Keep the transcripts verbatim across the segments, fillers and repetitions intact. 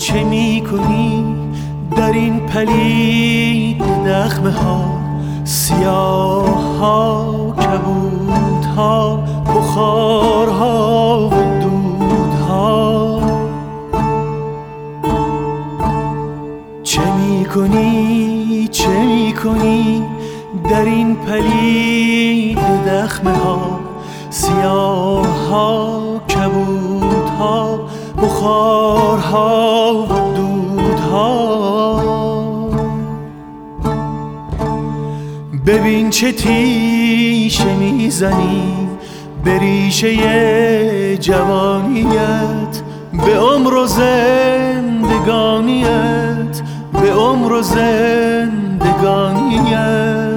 چه می کنی در این پلید دخمه ها، سیاه ها، کبود ها، بخار ها و دود ها. چه می کنی چه می کنی در این پلید دخمه ها، سیاه ها، کبود ها، بخار ها و دود ها. ببین چه تیشه میزنی به ریشه جوانیت، به عمر و زندگانیت، به عمر و زندگانیت.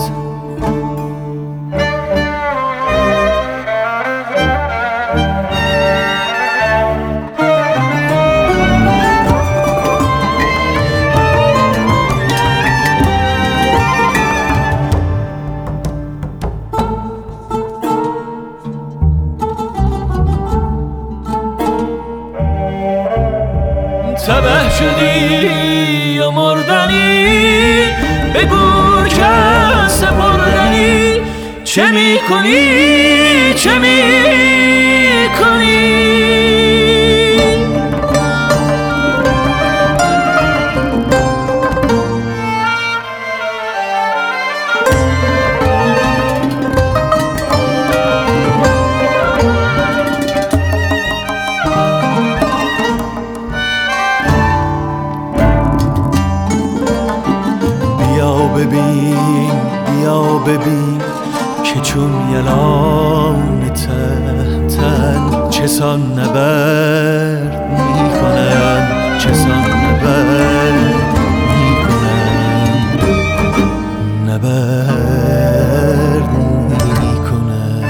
تبه شدی و مردنی، بگو که سپردنی. چه می کنی چه می کنی؟ ببین بیا ببین که چون یلان تهتن چسان نبرد می کنم، چسان نبرد می کنم، نبرد می کنم.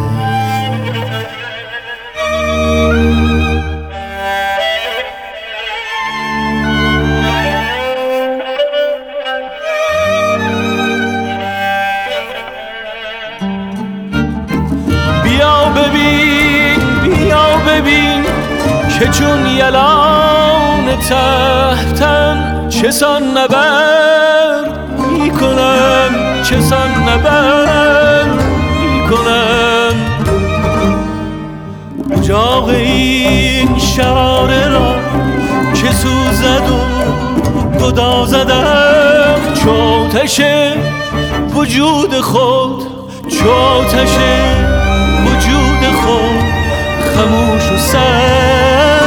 بیا ببین بیا ببین که چون یلان تهتن چسان نبرد می کنم، چسان نبرد می کنم. اجاق این شراره را که سوزد و گدازدم، چو آتش وجود خود، چو آتش وجود خود خموش و سر